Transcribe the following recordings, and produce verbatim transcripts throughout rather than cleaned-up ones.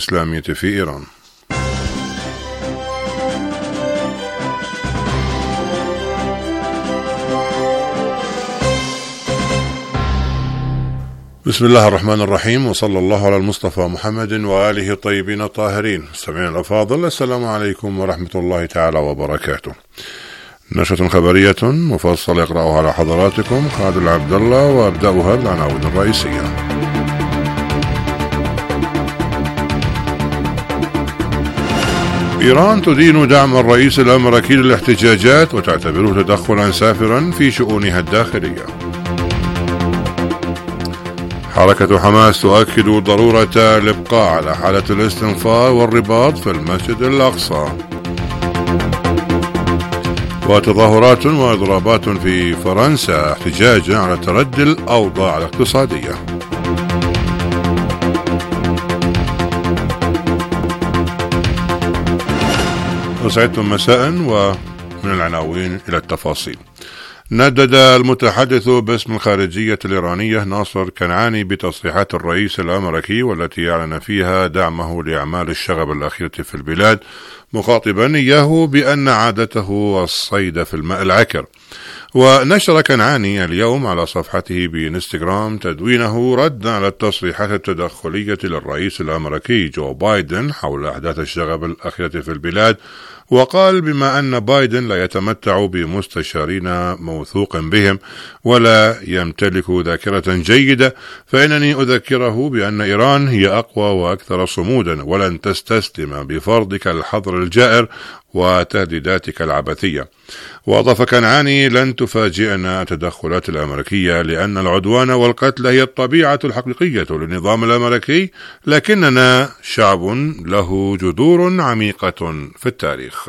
الإسلامية في إيران. بسم الله الرحمن الرحيم، وصلى الله على المصطفى محمد وآله الطيبين الطاهرين. مستمعينا الأفاضل، السلام عليكم ورحمة الله تعالى وبركاته. نشرة خبرية مفصلة يقرأها على حضراتكم خالد العبد الله، وأبدأها بالعناوين الرئيسية. إيران تدين دعم الرئيس الأمريكي للاحتجاجات وتعتبره تدخلا سافرا في شؤونها الداخلية. حركة حماس تؤكد ضرورة الإبقاء على حالة الاستنفار والرباط في المسجد الأقصى. وتظاهرات وإضرابات في فرنسا احتجاجا على تردي الأوضاع الاقتصادية. أسعدتم مساء، ومن العناوين إلى التفاصيل. ندد المتحدث باسم الخارجية الإيرانية ناصر كنعاني بتصريحات الرئيس الأمريكي والتي أعلن فيها دعمه لأعمال الشغب الأخيرة في البلاد، مخاطبا إياه بأن عادته الصيد في الماء العكر. ونشر كنعاني اليوم على صفحته بإنستغرام تدوينه ردا على التصريحات التدخلية للرئيس الأمريكي جو بايدن حول أحداث الشغب الأخيرة في البلاد، وقال بما أن بايدن لا يتمتع بمستشارين موثوق بهم ولا يمتلك ذاكرة جيدة، فإنني أذكره بأن إيران هي أقوى وأكثر صمودا، ولن تستسلم بفرضك الحظر الجائر وتهديداتك العبثية. وأضاف كنعاني: لن تفاجئنا التدخلات الأمريكية، لأن العدوان والقتل هي الطبيعة الحقيقية للنظام الأمريكي، لكننا شعب له جذور عميقة في التاريخ.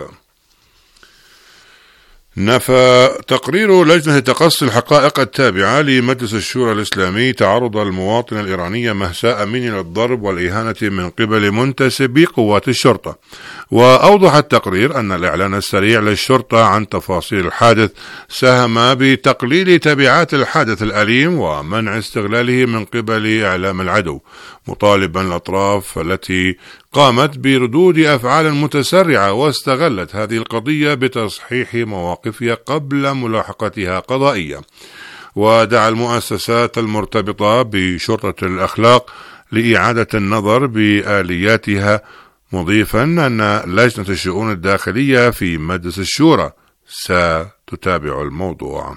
نفى تقرير لجنة تقصي الحقائق التابعة لمجلس الشورى الإسلامي تعرض المواطن الإيراني مهسا أميني للضرب والإهانة من قبل منتسبي قوات الشرطة. وأوضح التقرير أن الإعلان السريع للشرطة عن تفاصيل الحادث ساهم بتقليل تبعات الحادث الأليم ومنع استغلاله من قبل إعلام العدو، مطالبا الأطراف التي قامت بردود أفعال متسرعة واستغلت هذه القضية بتصحيح مواقفها قبل ملاحقتها قضائيا. ودعا المؤسسات المرتبطة بشرطة الأخلاق لإعادة النظر بآلياتها، مضيفا أن لجنة الشؤون الداخلية في مجلس الشورى ستتابع الموضوع.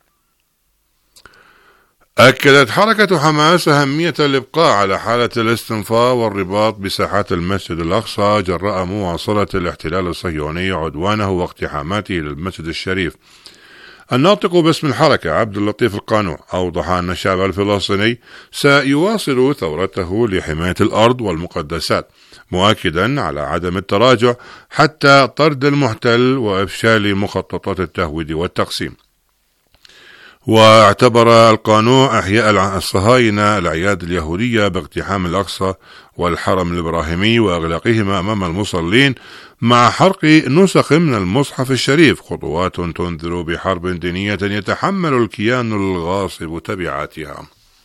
أكدت حركة حماس أهمية الإبقاء على حالة الاستنفار والرباط بساحات المسجد الأقصى جراء مواصلة الاحتلال الصهيوني عدوانه واقتحاماته للمسجد الشريف. الناطق باسم الحركة عبد اللطيف القانع أوضح أن الشعب الفلسطيني سيواصل ثورته لحماية الأرض والمقدسات، مؤكدا على عدم التراجع حتى طرد المحتل وإفشال مخططات التهويد والتقسيم. واعتبر القانون إحياء الصهاينة الأعياد اليهودية باقتحام الأقصى والحرم الإبراهيمي وإغلاقهما أمام المصلين مع حرق نسخ من المصحف الشريف خطوات تنذر بحرب دينية يتحمل الكيان الغاصب تبعاتها.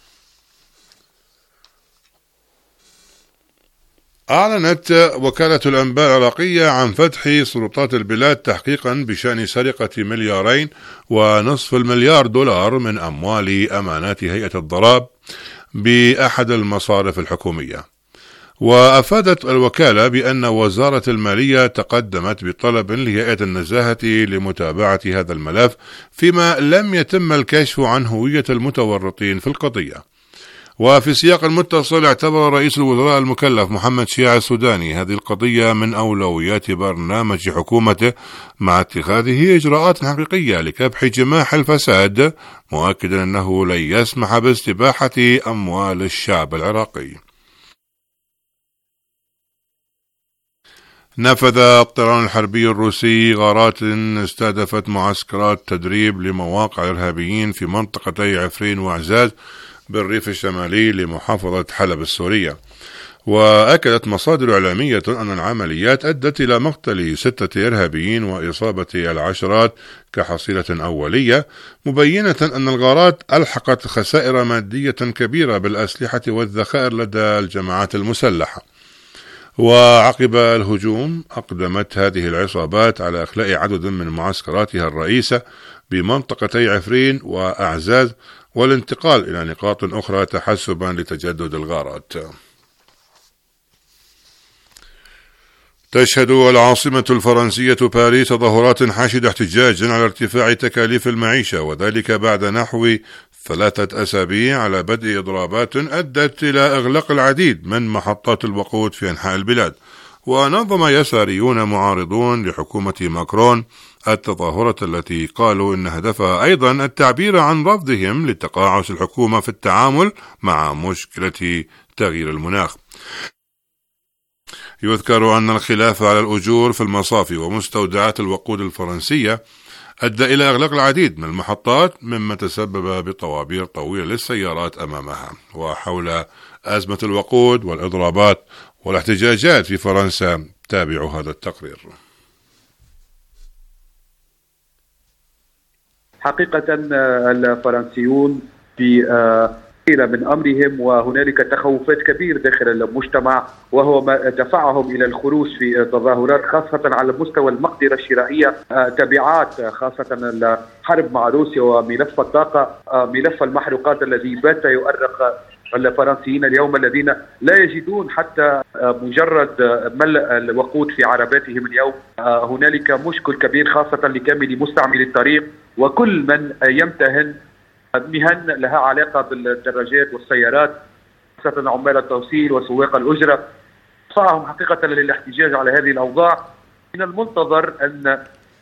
أعلنت وكالة الأنباء العراقية عن فتح سلطات البلاد تحقيقا بشأن سرقة مليارين ونصف المليار دولار من أموال أمانات هيئة الضرائب بأحد المصارف الحكومية. وأفادت الوكالة بأن وزارة المالية تقدمت بطلب لهيئة النزاهة لمتابعة هذا الملف، فيما لم يتم الكشف عن هوية المتورطين في القضية. وفي سياق المتصل، اعتبر رئيس الوزراء المكلف محمد شيع السوداني هذه القضية من أولويات برنامج حكومته، مع اتخاذه إجراءات حقيقية لكبح جماح الفساد، مؤكدا أنه لن يسمح باستباحة أموال الشعب العراقي. نفذ الطيران الحربي الروسي غارات استهدفت معسكرات تدريب لمواقع إرهابيين في منطقتي عفرين وعزاز بالريف الشمالي لمحافظة حلب السورية. وأكدت مصادر إعلامية أن العمليات أدت إلى مقتل ستة إرهابيين وإصابة العشرات كحصيلة أولية، مبينة أن الغارات ألحقت خسائر مادية كبيرة بالأسلحة والذخائر لدى الجماعات المسلحة. وعقب الهجوم أقدمت هذه العصابات على إخلاء عدد من معسكراتها الرئيسة بمنطقتي عفرين وأعزاز والانتقال إلى نقاط أخرى تحسبا لتجدد الغارات. تشهد العاصمة الفرنسية باريس تظاهرات حاشدة احتجاجا على ارتفاع تكاليف المعيشة، وذلك بعد نحو ثلاثة أسابيع على بدء إضرابات أدت إلى إغلاق العديد من محطات الوقود في أنحاء البلاد. ونظم يساريون معارضون لحكومة ماكرون التظاهرة التي قالوا إن هدفها أيضا التعبير عن رفضهم لتقاعس الحكومة في التعامل مع مشكلة تغيير المناخ. يذكر أن الخلاف على الأجور في المصافي ومستودعات الوقود الفرنسية أدى إلى إغلاق العديد من المحطات، مما تسبب بطوابير طويلة للسيارات أمامها. وحول أزمة الوقود والإضرابات والاحتجاجات في فرنسا تابعوا هذا التقرير. حقيقة الفرنسيون في إلى من أمرهم، وهنالك تخوفات كبيرة داخل المجتمع، وهو ما دفعهم إلى الخروج في تظاهرات خاصة على مستوى المقدرة الشرائية، تبعات خاصة الحرب مع روسيا وملف الطاقة، ملف المحروقات الذي بات يؤرق الفرنسيين اليوم، الذين لا يجدون حتى مجرد ملء الوقود في عرباتهم اليوم. هنالك مشكل كبير خاصة لكامل مستعملي الطريق وكل من يمتهن مهن لها علاقة بالدراجات والسيارات، خاصة عمال التوصيل وسواق الأجرة. دفعهم حقيقة للاحتجاج على هذه الأوضاع. من المنتظر أن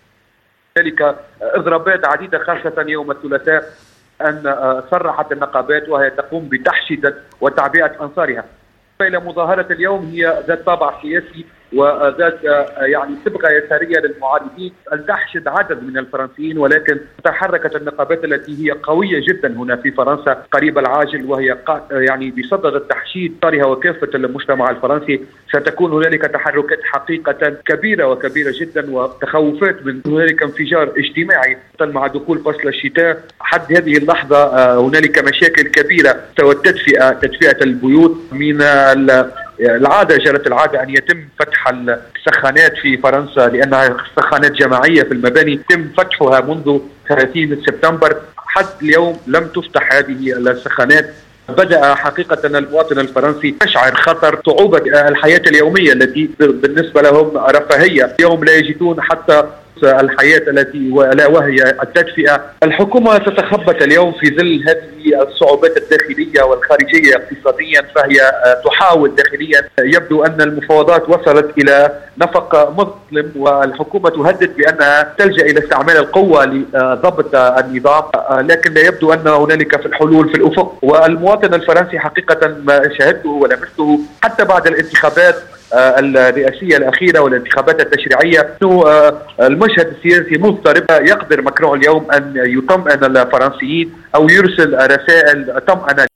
ذلك إضرابات عديدة خاصة يوم الثلاثاء، أن صرحت النقابات وهي تقوم بتحشيد وتعبئة أنصارها. إلى مظاهرة اليوم هي ذات طابع سياسي وذات يعني صبغة يسارية للمعارضين أن تحشد عدد من الفرنسيين، ولكن تحركت النقابات التي هي قوية جدا هنا في فرنسا قريب العاجل، وهي يعني بصدد التحشيد طارها وكافة المجتمع الفرنسي. ستكون هنالك تحركات حقيقة كبيرة وكبيرة جدا، وتخوفات من هنالك انفجار اجتماعي مع دخول فصل الشتاء. حد هذه اللحظة هنالك مشاكل كبيرة سوى تدفئة تدفئة البيوت. من العادة جرت العادة أن يتم فتح السخانات في فرنسا لأنها سخانات جماعية في المباني، يتم فتحها منذ ثلاثين سبتمبر. حد اليوم لم تفتح هذه السخانات. بدأ حقيقة المواطن الفرنسي يشعر خطر صعوبة الحياة اليومية التي بالنسبة لهم رفاهية. اليوم لا يجدون حتى الحياة التي ولا وهي التدفئة. الحكومة تتخبط اليوم في ظل هذه الصعوبات الداخلية والخارجية اقتصاديا، فهي تحاول داخليا. يبدو أن المفاوضات وصلت إلى نفق مظلم، والحكومة تهدد بأنها تلجأ إلى استعمال القوة لضبط النظام، لكن لا يبدو أن هنالك في الحلول في الأفق. والمواطن الفرنسي حقيقة ما شاهدته ولمسته حتى بعد الانتخابات الرئاسية الأخيرة والانتخابات التشريعية، أنه المشهد السياسي مضطرب. يقدر ماكرون اليوم أن يطمئن الفرنسيين أو يرسل رسائل طمأنة.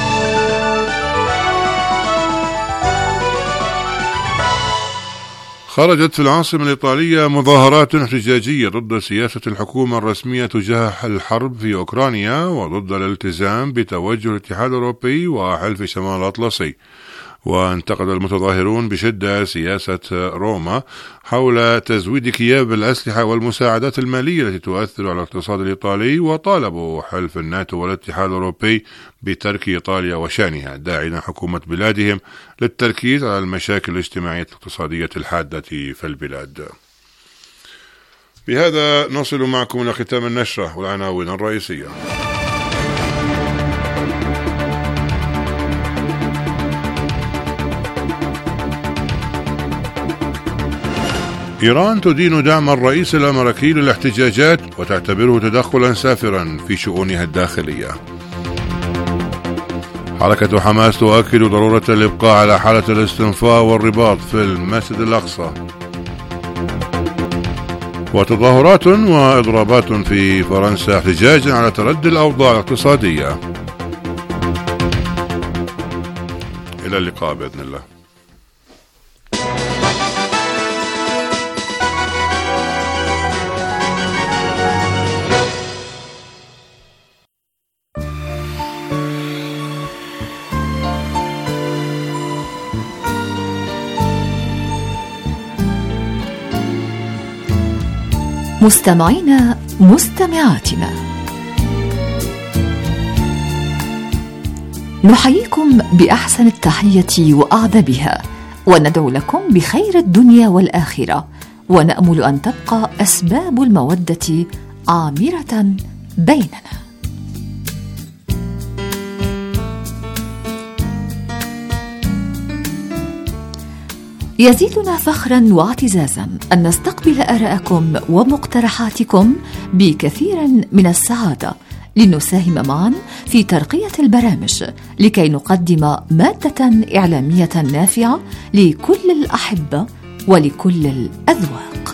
خرجت في العاصمة الإيطالية مظاهرات احتجاجية ضد سياسة الحكومة الرسمية تجاه الحرب في أوكرانيا، وضد الالتزام بتوجه الاتحاد الأوروبي وحلف شمال الأطلسي. وانتقد المتظاهرون بشدة سياسة روما حول تزويد كييف بالأسلحة والمساعدات المالية التي تؤثر على الاقتصاد الإيطالي، وطالبوا حلف الناتو والاتحاد الأوروبي بترك إيطاليا وشأنها، داعين حكومة بلادهم للتركيز على المشاكل الاجتماعية الاقتصادية الحادة في البلاد. بهذا نصل معكم إلى ختام النشرة والعناوين الرئيسية. إيران تدين دعم الرئيس الأمريكي للاحتجاجات وتعتبره تدخلا سافرا في شؤونها الداخلية. حركة حماس تؤكد ضرورة الإبقاء على حالة الاستنفاء والرباط في المسجد الأقصى. وتظاهرات وإضرابات في فرنسا احتجاجا على تردي الأوضاع الاقتصادية. إلى اللقاء بإذن الله. مستمعينا مستمعاتنا، نحييكم بأحسن التحية وأعذبها، وندعو لكم بخير الدنيا والآخرة، ونأمل أن تبقى أسباب المودة عامرة بيننا. يزيدنا فخرا واعتزازا أن نستقبل آراءكم ومقترحاتكم بكثير من السعادة، لنساهم معا في ترقية البرامج لكي نقدم مادة إعلامية نافعة لكل الأحبة ولكل الأذواق.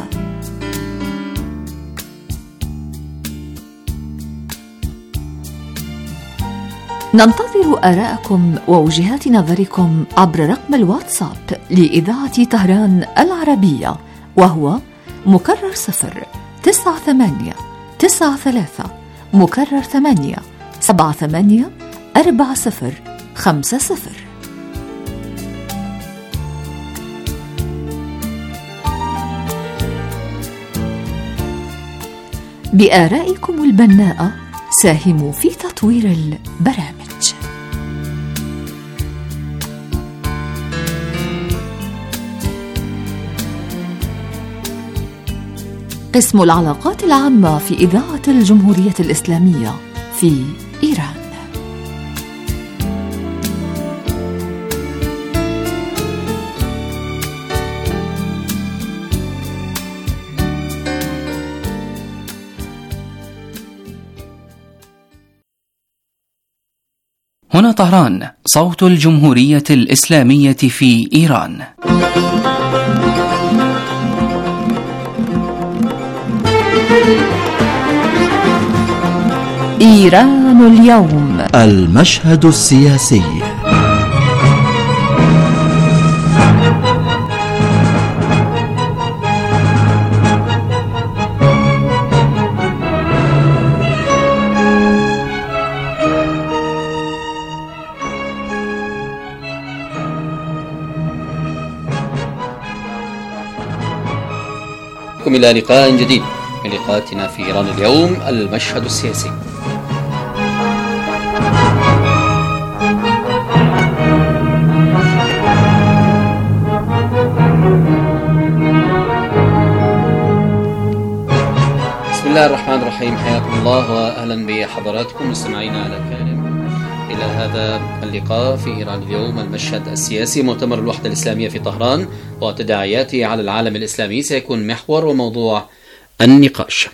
ننتظر آراءكم ووجهات نظركم عبر رقم الواتساب لإذاعة طهران العربية، وهو مكرر صفر تسعة ثمانية تسعة ثلاثة مكرر ثمانية سبعة ثمانية أربعة صفر خمسة صفر. بآرائكم البناءة ساهموا في تطوير البرامج. قسم العلاقات العامة في إذاعة الجمهورية الإسلامية في إيران. هنا طهران، صوت الجمهورية الإسلامية في إيران. إيران اليوم، المشهد السياسي. إلى لقاء جديد من لقاءاتنا في إيران اليوم، المشهد السياسي. بسم الله الرحمن الرحيم، حياكم الله وأهلا بحضراتكم مستمعينا الأكارم إلى هذا اللقاء في إيران اليوم، المشهد السياسي. مؤتمر الوحدة الإسلامية في طهران وتداعياته على العالم الإسلامي سيكون محور وموضوع النقاش.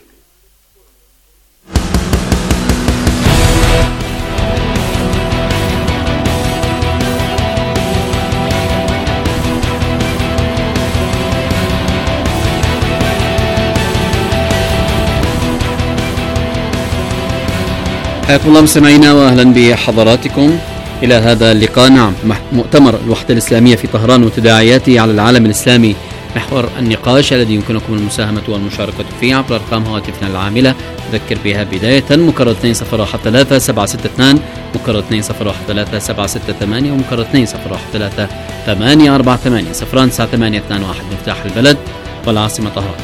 حياكم الله مستمعينا واهلا بحضراتكم الى هذا اللقاء. نعم، مؤتمر الوحدة الإسلامية في طهران وتداعياته على العالم الإسلامي محور النقاش الذي يمكنكم المساهمة والمشاركة فيه عبر ارقام هواتفنا العاملة. اذكر بها بداية مكرر اثنين صفر واحد ثلاثة سبعة ستة اثنان، مكرر اثنين صفر واحد ثلاثة سبعة ستة ثمانية، ومكرر اثنين صفر واحد ثلاثة ثمانية أربعة ثمانية صفران تسعة ثمانية اثنان واحد. مفتاح البلد والعاصمة طهران.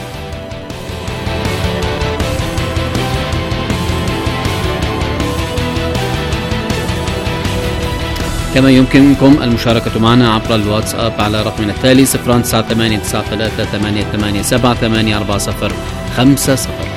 كما يمكنكم المشاركة معنا عبر الواتساب على رقمنا التالي صفران تسعة ثمانية تسعة ثلاثة ثمانية ثمانية سبعة ثمانية أربعة صفر خمسة صفر.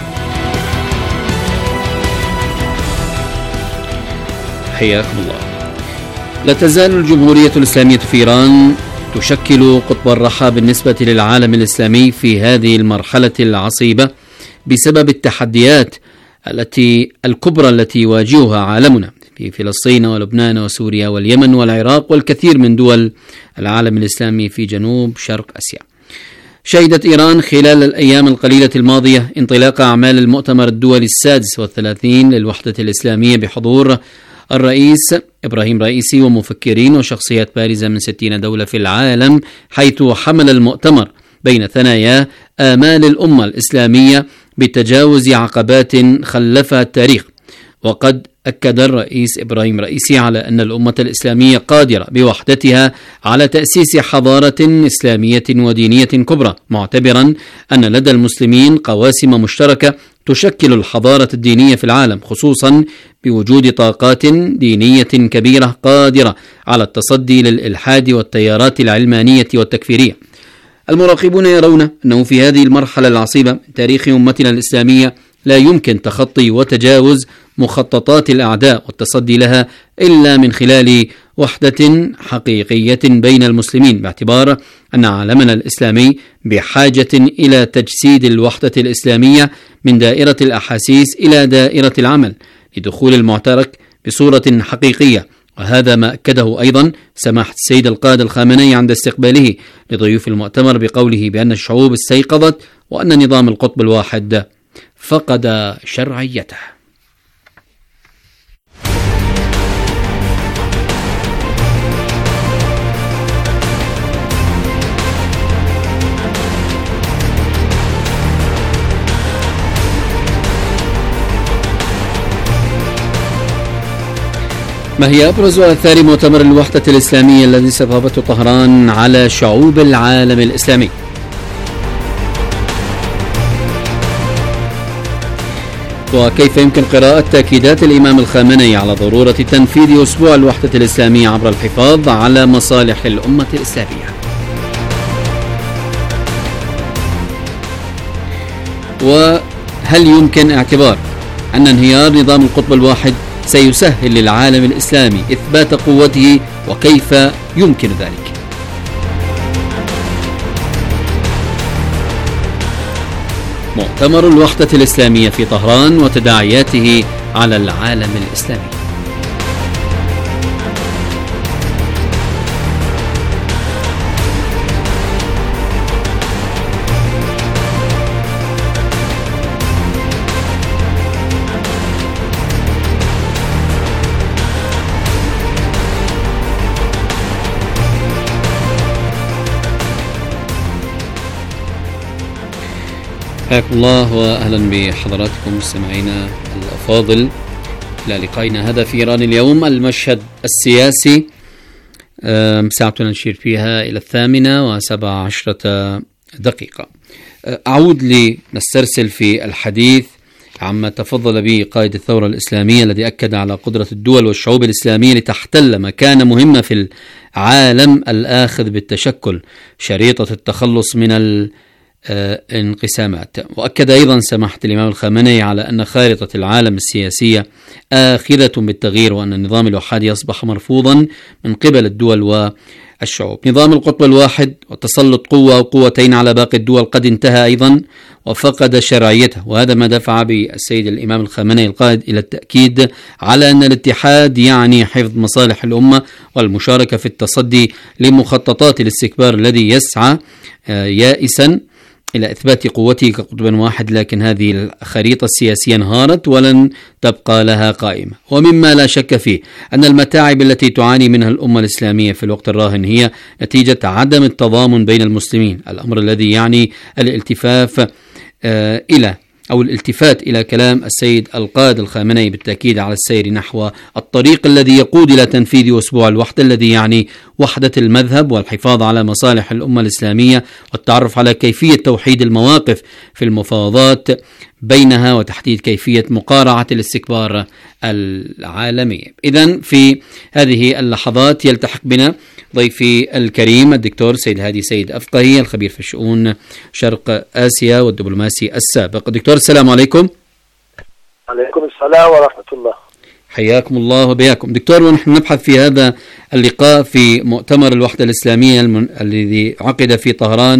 حياكم الله. لا تزال الجمهورية الإسلامية في إيران تشكل قطب الرحى بالنسبة للعالم الإسلامي في هذه المرحلة العصيبة بسبب التحديات التي الكبرى التي يواجهها عالمنا في فلسطين ولبنان وسوريا واليمن والعراق والكثير من دول العالم الإسلامي في جنوب شرق آسيا. شهدت إيران خلال الأيام القليلة الماضية انطلاق أعمال المؤتمر الدولي السادس والثلاثين للوحدة الإسلامية بحضور الرئيس إبراهيم رئيسي ومفكرين وشخصيات بارزة من ستين دولة في العالم، حيث حمل المؤتمر بين ثنايا آمال الأمة الإسلامية بتجاوز عقبات خلفها التاريخ. وقد أكد الرئيس إبراهيم رئيسي على أن الأمة الإسلامية قادرة بوحدتها على تأسيس حضارة إسلامية ودينية كبرى، معتبرا أن لدى المسلمين قواسم مشتركة تشكل الحضارة الدينية في العالم، خصوصا بوجود طاقات دينية كبيرة قادرة على التصدي للإلحاد والتيارات العلمانية والتكفيرية. المراقبون يرون أنه في هذه المرحلة العصيبة من تاريخ أمتنا الإسلامية لا يمكن تخطي وتجاوز مخططات الأعداء والتصدي لها إلا من خلال وحدة حقيقية بين المسلمين، باعتبار أن عالمنا الإسلامي بحاجة إلى تجسيد الوحدة الإسلامية من دائرة الأحاسيس إلى دائرة العمل لدخول المعترك بصورة حقيقية. وهذا ما أكده أيضا سماحة السيد القائد الخامنئي عند استقباله لضيوف المؤتمر بقوله بأن الشعوب استيقظت وأن نظام القطب الواحد فقد شرعيته. ما هي أبرز آثار مؤتمر الوحدة الإسلامية الذي استضافته طهران على شعوب العالم الإسلامي؟ وكيف يمكن قراءة تأكيدات الإمام الخامنئي على ضرورة تنفيذ أسبوع الوحدة الإسلامية عبر الحفاظ على مصالح الأمة الإسلامية؟ وهل يمكن اعتبار أن انهيار نظام القطب الواحد سيسهل للعالم الإسلامي إثبات قوته، وكيف يمكن ذلك؟ مؤتمر الوحدة الإسلامية في طهران وتداعياته على العالم الإسلامي. حياكم الله وأهلا بحضراتكم مستمعينا الأفاضل إلى لقائنا هذا في إيران اليوم. المشهد السياسي ساعتنا نشير فيها إلى الثامنة وسبع عشرة دقيقة. أعود لنسترسل في الحديث عما تفضل به قائد الثورة الإسلامية الذي أكد على قدرة الدول والشعوب الإسلامية لتحتل مكانة مهمة في العالم الآخذ بالتشكل، شريطة التخلص من ال انقسامات. وأكد أيضا سماحة الإمام الخامنئي على أن خارطة العالم السياسية آخذة بالتغيير، وأن النظام الوحادي أصبح مرفوضا من قبل الدول والشعوب. نظام القطب الواحد وتسلط قوة أو قوتين على باقي الدول قد انتهى أيضا وفقد شرعيته، وهذا ما دفع بالسيد الإمام الخامنئي القائد إلى التأكيد على أن الاتحاد يعني حفظ مصالح الأمة والمشاركة في التصدي لمخططات الاستكبار الذي يسعى يائسا إلى إثبات قوته كقطب واحد، لكن هذه الخريطة السياسية انهارت ولن تبقى لها قائمة. ومما لا شك فيه أن المتاعب التي تعاني منها الأمة الإسلامية في الوقت الراهن هي نتيجة عدم التضامن بين المسلمين، الأمر الذي يعني الالتفاف آه إلى أو الالتفات إلى كلام السيد القائد الخامنئي بالتأكيد على السير نحو الطريق الذي يقود إلى تنفيذ أسبوع الوحدة الذي يعني وحدة المذهب والحفاظ على مصالح الأمة الإسلامية والتعرف على كيفية توحيد المواقف في المفاوضات بينها وتحديد كيفية مقارعة الاستكبار العالمي. إذن في هذه اللحظات يلتحق بنا ضيفي الكريم الدكتور سيد هادي سيد أفقهي، الخبير في الشؤون شرق آسيا والدبلوماسي السابق. دكتور السلام عليكم. عليكم السلام ورحمة الله. حياكم الله وبياكم. دكتور، ونحن نبحث في هذا اللقاء في مؤتمر الوحدة الإسلامية المن... الذي عقد في طهران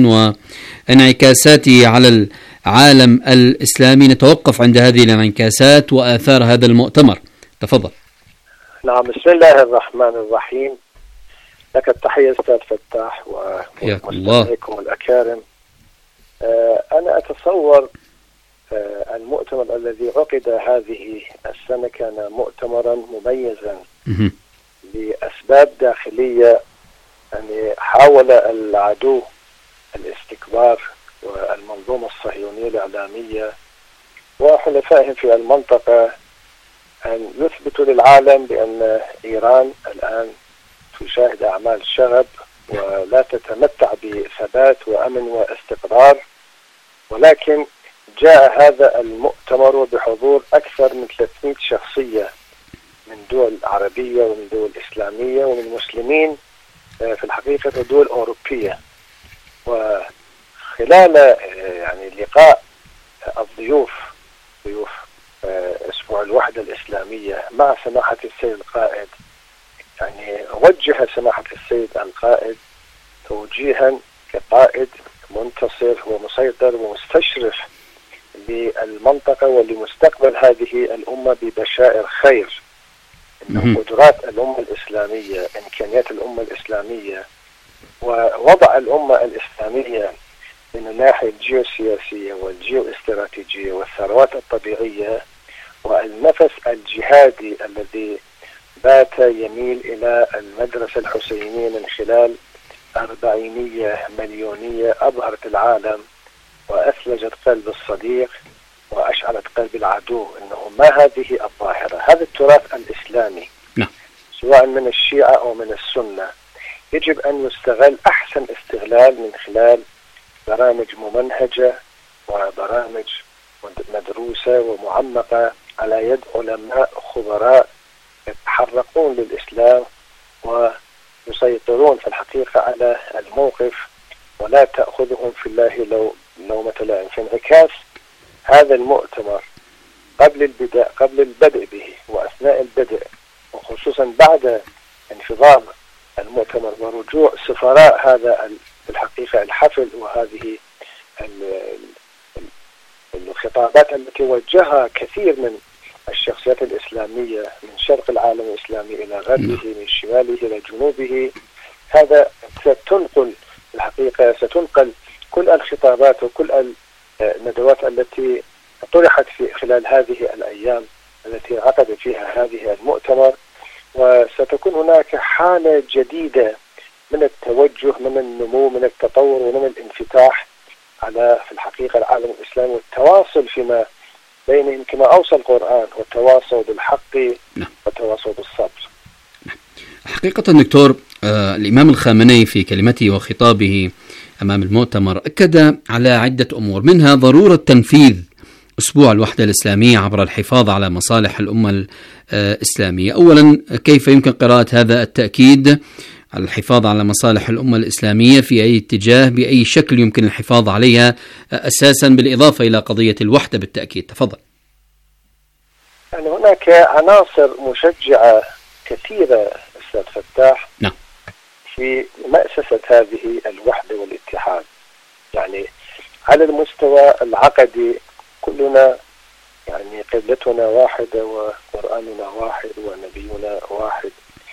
وانعكاساته على العالم الإسلامي، نتوقف عند هذه الانعكاسات وآثار هذا المؤتمر. تفضل. نعم، بسم الله الرحمن الرحيم. لك التحية أستاذ فتاح ومستمعيكم الأكارم. آه أنا أتصور آه المؤتمر الذي عقد هذه السنة كان مؤتمرا مميزا لأسباب داخلية. يعني حاول العدو الاستكبار والمنظومة الصهيونية الإعلامية وحلفائهم في المنطقة أن يثبتوا للعالم بأن إيران الآن تشاهد أعمال شغب ولا تتمتع بثبات وأمن واستقرار، ولكن جاء هذا المؤتمر بحضور أكثر من ثلاثمئة شخصية من دول عربية ومن دول إسلامية ومن مسلمين في الحقيقة ودول أوروبية. وخلال يعني لقاء الضيوف ضيوف أسبوع الوحدة الإسلامية مع سماحة السيد القائد، يعني وجه سماحة السيد القائد توجيها كقائد منتصر ومسيطر ومستشرف للمنطقة ولمستقبل هذه الأمة ببشائر خير. إنه قدرات الأمة الإسلامية، إمكانيات الأمة الإسلامية، ووضع الأمة الإسلامية من الناحية الجيوسياسية والجيو-استراتيجية والثروات الطبيعية والنفس الجهادي الذي بات يميل إلى المدرسة الحسينية من خلال أربعينية مليونية أبهرت العالم وأثلجت قلب الصديق وأشعلت قلب العدو. إنه ما هذه الظاهرة، هذا التراث الإسلامي سواء من الشيعة أو من السنة يجب أن يستغل أحسن استغلال من خلال برامج ممنهجة وبرامج مدروسة ومعمقة على يد علماء خبراء يتحرقون للإسلام ويسيطرون في الحقيقة على الموقف ولا تأخذهم في الله لو لومة لائم. في انعكاس هذا المؤتمر قبل البدء قبل البدء به وأثناء البدء وخصوصا بعد انفضاض المؤتمر ورجوع سفراء هذا في الحقيقة الحفل وهذه الخطابات التي وجهها كثير من الشخصيات الإسلامية من شرق العالم الإسلامي إلى غربه من شماله إلى جنوبه، هذا ستنقل الحقيقة ستنقل كل الخطابات وكل الندوات التي طرحت في خلال هذه الأيام التي عقد فيها هذه المؤتمر، وستكون هناك حالة جديدة من التوجه من النمو من التطور ومن الانفتاح على في الحقيقة العالم الإسلامي والتواصل فيما بينهم كما أوصى القرآن والتواصل بالحق والتواصل بالصبر. حقيقة دكتور آه الإمام الخامنئي في كلمته وخطابه أمام المؤتمر أكد على عدة أمور، منها ضرورة تنفيذ أسبوع الوحدة الإسلامية عبر الحفاظ على مصالح الأمة الإسلامية. أولا، كيف يمكن قراءة هذا التأكيد على الحفاظ على مصالح الأمة الإسلامية في أي اتجاه بأي شكل يمكن الحفاظ عليها أساسا بالإضافة إلى قضية الوحدة بالتأكيد؟ تفضل. يعني هناك عناصر مشجعة كثيرة أستاذ فتاح نعم في مأسسة هذه الوحدة والاتحاد. يعني على المستوى العقدي كلنا يعني قبلتنا واحدة وقرآننا واحد ونبينا واحد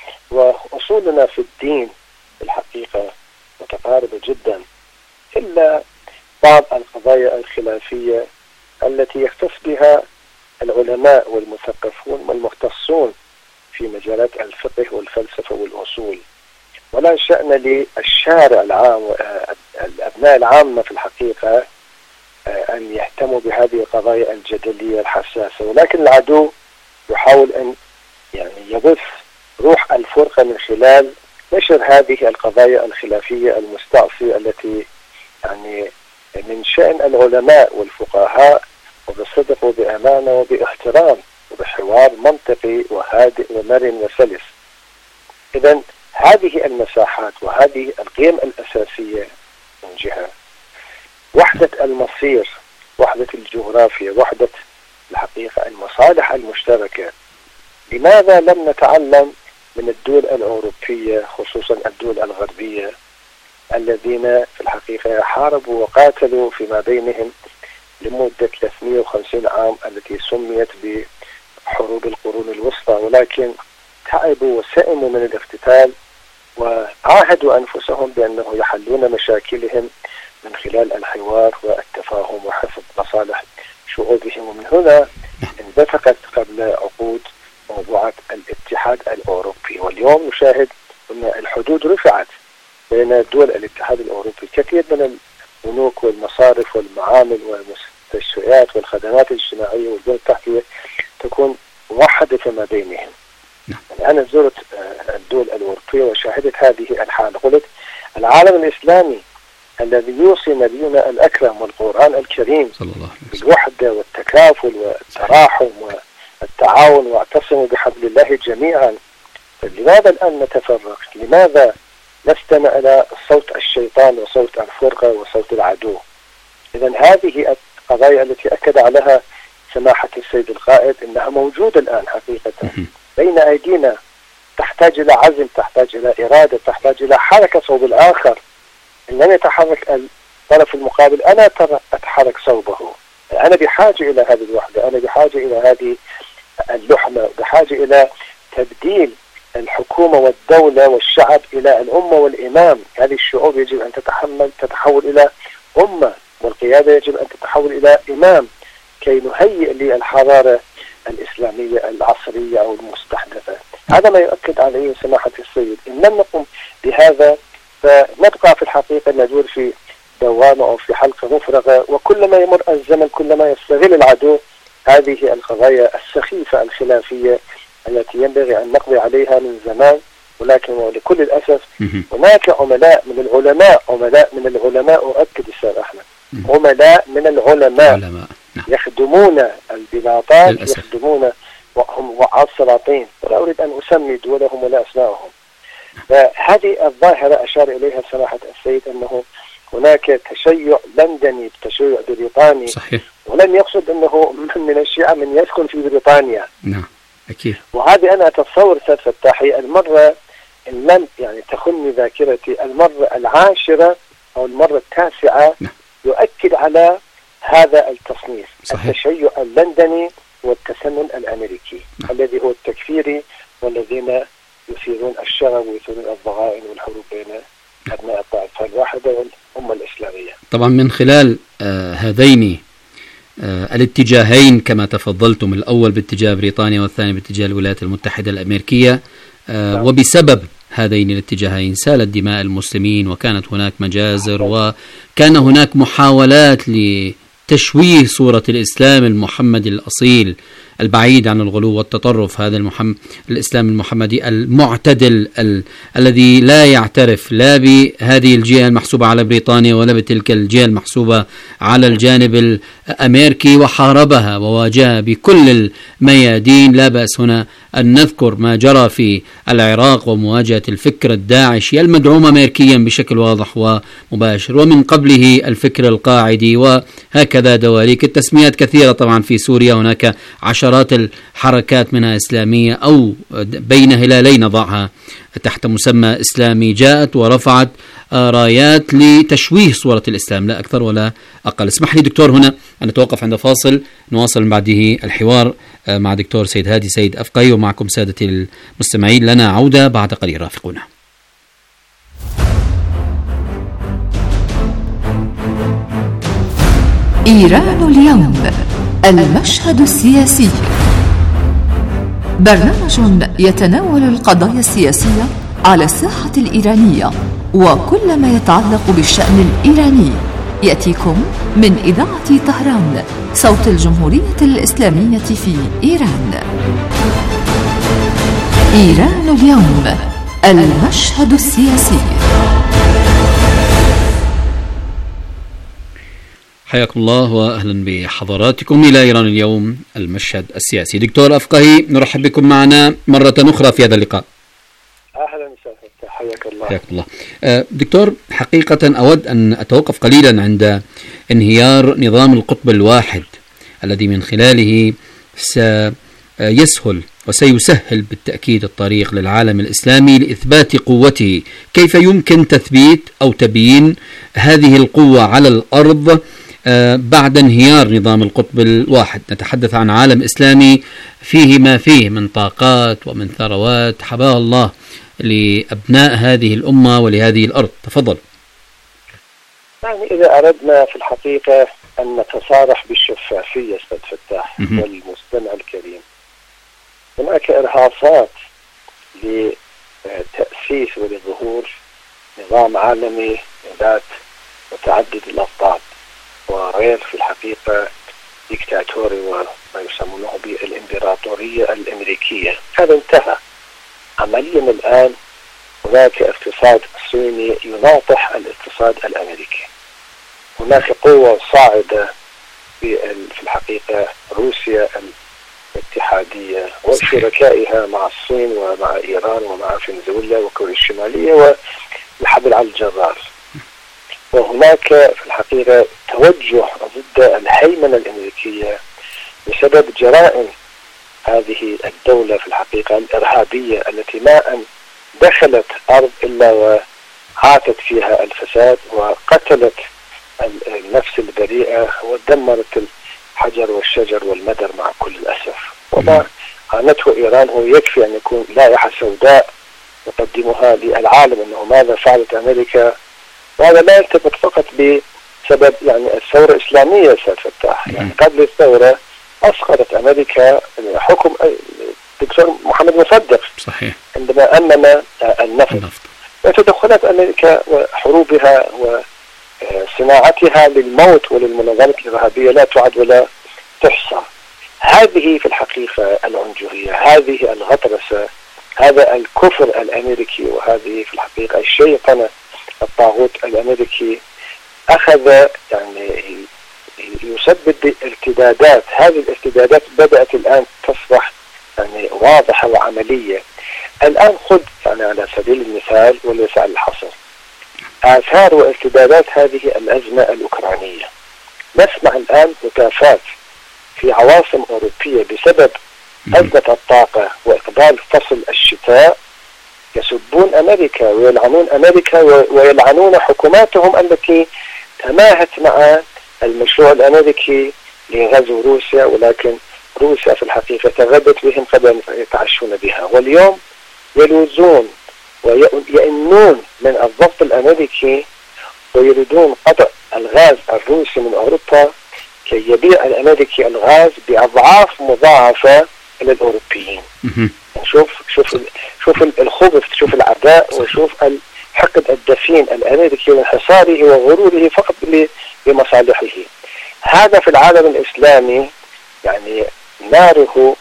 وأصولنا في الدين الحقيقة متقاربة جدا، إلا بعض القضايا الخلافية التي يختص بها العلماء والمثقفون والمختصون في مجالات الفقه والفلسفة والأصول، ولا شأن للشارع العام الأبناء العامة في الحقيقة أن يهتموا بهذه القضايا الجدلية الحساسة. ولكن العدو يحاول أن يعني يبث روح الفرقة من خلال نشر هذه القضايا الخلافية المستعصية التي يعني من شأن العلماء والفقهاء وبصدق وبأمانة وباحترام وبحوار منطقي وهادئ ومرن وسلس. إذن هذه المساحات وهذه القيم الأساسية من جهة، وحدة المصير، وحدة الجغرافيا، وحدة الحقيقة المصالح المشتركة. لماذا لم نتعلم من الدول الأوروبية خصوصا الدول الغربية الذين في الحقيقة حاربوا وقاتلوا فيما بينهم لمدة ثلاثمئة وخمسين عام التي سميت بحروب القرون الوسطى، ولكن تعبوا وسئموا من الاقتتال وعاهدوا أنفسهم بأنه يحلون مشاكلهم من خلال الحوار والتفاهم وحفظ مصالح شعوبهم. ومن هنا انبثقت قبل عقود موضوعة الاتحاد الأوروبي، واليوم نشاهد أن الحدود رفعت بين دول الاتحاد الأوروبي. كثير من البنوك والمصارف والمعامل والمستشفيات والخدمات الاجتماعية والبنى التحتية تكون موحدة فيما بينهم. يعني أنا زرت الدول الأوروبية وشاهدت هذه الحالة، قلت العالم الإسلامي الذي يوصي نبينا الأكرم والقرآن الكريم بالوحدة والتكافل والتراحم والتعاون واعتصموا بحبل الله جميعا، فلماذا الآن نتفرق؟ لماذا نستمع إلى صوت الشيطان وصوت الفرقة وصوت العدو؟ إذن هذه القضايا التي أكد عليها سماحة السيد القائد إنها موجودة الآن حقيقة بين أيدينا، تحتاج إلى عزم، تحتاج إلى إرادة، تحتاج إلى حركة صوب الآخر. إن لم يتحرك الطرف المقابل أنا ترى أتحرك صوبه. أنا بحاجة إلى هذه الوحدة، أنا بحاجة إلى هذه اللحمة، بحاجة إلى تبديل الحكومة والدولة والشعب إلى الأمة والإمام. هذه الشعوب يجب أن تتحمل تتحول إلى أمة، والقيادة يجب أن تتحول إلى إمام كي نهيئ للحضارة الإسلامية العصرية أو المستحدثة. هذا ما يؤكد عليه سماحة السيد. إن لم نقم بهذا فنبقى في الحقيقة ندور في دوامة أو في حلقة مفرغة، وكلما يمر الزمن كلما يستغل العدو هذه القضايا السخيفة الخلافية التي ينبغي أن نقضي عليها من زمان. ولكن ولكل الأسف هناك عملاء من العلماء، عملاء من العلماء أؤكد أستاذ أحمد، عملاء من العلماء يخدمون البلاطات، يخدمون وهم وعاء السلاطين، ولا أريد أن أسمي دولهم ولا أسمائهم. فهذه الظاهرة أشار إليها سماحة السيد أنه هناك تشيع لندني، تشيع بريطاني، صحيح. ولم يقصد أنه من الشيعة من يسكن في بريطانيا. نعم أكيد. وهذه أنا أتصور سيد فتاحي المرة إن لم يعني تخني ذاكرتي المرة العاشرة أو المرة التاسعة نعم. يؤكد على هذا التصنيف، صحيح. التشيع اللندني والتسنن الأمريكي نعم. الذي هو التكفيري، والذين يثيرون الشغب ويثيرون الضغائن والحروب بين أبناء الطائفة الواحدة والأمة الإسلامية. طبعا من خلال آه هذين آه الاتجاهين كما تفضلتم، الأول باتجاه بريطانيا والثاني باتجاه الولايات المتحدة الأمريكية، آه نعم. وبسبب هذين الاتجاهين سالت دماء المسلمين، وكانت هناك مجازر، وكان هناك محاولات لتشويه صورة الإسلام المحمدي الأصيل البعيد عن الغلو والتطرف، هذا المحمد الإسلام المحمدي المعتدل ال... الذي لا يعترف لا بهذه الجهة المحسوبة على بريطانيا ولا بتلك الجهة المحسوبة على الجانب الأمريكي، وحاربها وواجهها بكل الميادين. لا بأس هنا أن نذكر ما جرى في العراق ومواجهة الفكر الداعشي المدعوم أمريكيا بشكل واضح ومباشر، ومن قبله الفكر القاعدي، وهكذا دواليك التسميات كثيرة. طبعا في سوريا هناك عشرات الحركات منها إسلامية أو بين هلالي نضعها تحت مسمى إسلامي، جاءت ورفعت رايات لتشويه صورة الإسلام لا أكثر ولا أقل. اسمح لي دكتور هنا أن نتوقف عند فاصل، نواصل من بعده الحوار مع دكتور سيد هادي سيد أفقهي، ومعكم سادتي المستمعين لنا عودة بعد قليل، رافقونا. إيران اليوم، المشهد السياسي، برنامج يتناول القضايا السياسية على الساحة الإيرانية وكل ما يتعلق بالشأن الإيراني، يأتيكم من إذاعة طهران صوت الجمهورية الإسلامية في إيران. إيران اليوم، المشهد السياسي. حياكم الله وأهلا بحضراتكم إلى إيران اليوم، المشهد السياسي. دكتور أفقهي، نرحب بكم معنا مرة أخرى في هذا اللقاء. أهلا وسهلا، حياك الله. حياك الله. دكتور، حقيقة أود أن أتوقف قليلا عند انهيار نظام القطب الواحد الذي من خلاله سيسهل وسيسهل بالتأكيد الطريق للعالم الإسلامي لإثبات قوته. كيف يمكن تثبيت أو تبيين هذه القوة على الأرض بعد انهيار نظام القطب الواحد؟ نتحدث عن عالم إسلامي فيه ما فيه من طاقات ومن ثروات حباها الله لأبناء هذه الأمة ولهذه الأرض. تفضل. يعني إذا أردنا في الحقيقة أن نتصارح بالشفافية أستاذ فتاح والمستمع الكريم، هناك إرهاصات لتأسيس ولظهور نظام عالمي ذات متعدد الأقطاب وغير في الحقيقة ديكتاتوري ما يسمونه بالإمبراطورية الأمريكية. هذا انتهى عمليا. الآن هناك اقتصاد صيني يناطح الاقتصاد الأمريكي. هناك قوة صاعدة في الحقيقة روسيا الاتحادية وشركائها مع الصين ومع إيران ومع فنزويلا وكوريا الشمالية والحبل على الجرار. وهناك في الحقيقة توجه ضد الهيمنة الأمريكية بسبب جرائم هذه الدولة في الحقيقة الإرهابية التي ما أن دخلت أرض إلا وعاتت فيها الفساد وقتلت النفس البريئة ودمرت الحجر والشجر والمدر مع كل الأسف. وما عانته إيران هو يكفي أن يكون لائحة سوداء يقدمها للعالم أنه ماذا فعلت أمريكا. وهذا لا يرتبط فقط بسبب يعني الثورة الإسلامية سيد فتاح. يعني قبل الثورة أسقطت أمريكا حكم الدكتور محمد مصدق صحيح عندما أمم النفط. وتدخلات أمريكا وحروبها وصناعتها للموت وللمنظمات الإرهابية لا تعد ولا تحصى. هذه في الحقيقة العنجهية، هذه الغطرسة، هذا الكفر الأمريكي، وهذه في الحقيقة الشيطنة الطاغوت الأمريكي أخذ يعني يسبب ارتدادات. هذه الارتدادات بدأت الآن تصبح يعني واضحة وعملية. الآن خذ يعني على سبيل المثال وليس على الحصر آثار وارتدادات هذه الأزمة الأوكرانية. نسمع الآن هتافات في عواصم أوروبية بسبب أزمة الطاقة وإقبال فصل الشتاء يسبون أمريكا ويلعنون أمريكا ويلعنون حكوماتهم التي تماهت مع المشروع الأمريكي لغزو روسيا، ولكن روسيا في الحقيقة تغدت بهم قبل أن يتعشون بها. واليوم يلوزون ويئنون من الضغط الأمريكي ويريدون قطع الغاز الروسي من أوروبا كي يبيع الأمريكي الغاز بأضعاف مضاعفة إلى الأوروبيين. شوف شوف شوف الخبث، شوف العداء، وشوف الحقد الدفين الأمريكي وانحصاره وغروره فقط لمصالحه. هذا في العالم الإسلامي يعني ناره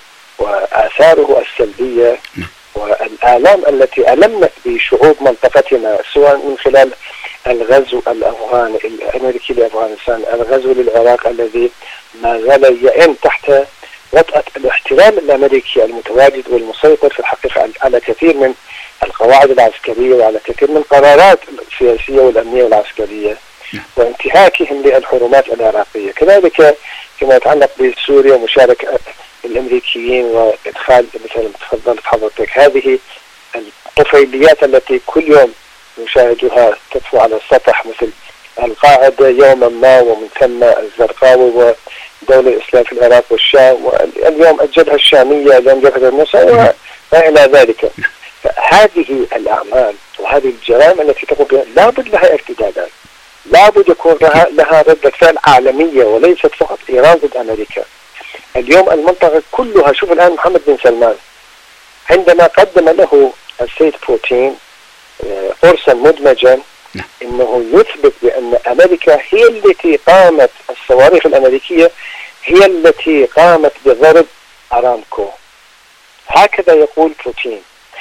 وآثاره السلبية والآلام التي ألمت بشعوب منطقتنا، سواء من خلال الغزو الأفغاني الأمريكي لأفغانستان، الغزو للعراق الذي ما زال يئن تحت وطأة الاحتلال الأمريكي المتواجد والمسيطر في الحقيقة على كثير من القواعد العسكرية وعلى كثير من قرارات السياسية والأمنية والعسكرية وانتهاكهم للحرمات العراقية. كذلك فيما يتعلق بسوريا مشاركة الأمريكيين وإدخال مثل ما تفضلت حضرتك هذه الطفيليات التي كل يوم نشاهدها تطفو على السطح مثل القاعدة يوما ما، ومن ثم الزرقاوي ودولة الإسلام في العراق والشام، واليوم الجبهة الشامية، اليوم جبهة النصرة وما إلى ذلك. هذه الأعمال وهذه الجرائم التي تقوم بها لابد لها ارتدادات، لابد يكون لها, لها ردة فعل عالمية وليست فقط إيران ضد أمريكا. اليوم المنطقة كلها، شوف الآن محمد بن سلمان عندما قدم له السيد بوتين قرصا مدمجا إنه يثبت بأن أمريكا هي التي قامت، الصواريخ الأمريكية هي التي قامت بضرب أرامكو، هكذا يقول بوتين.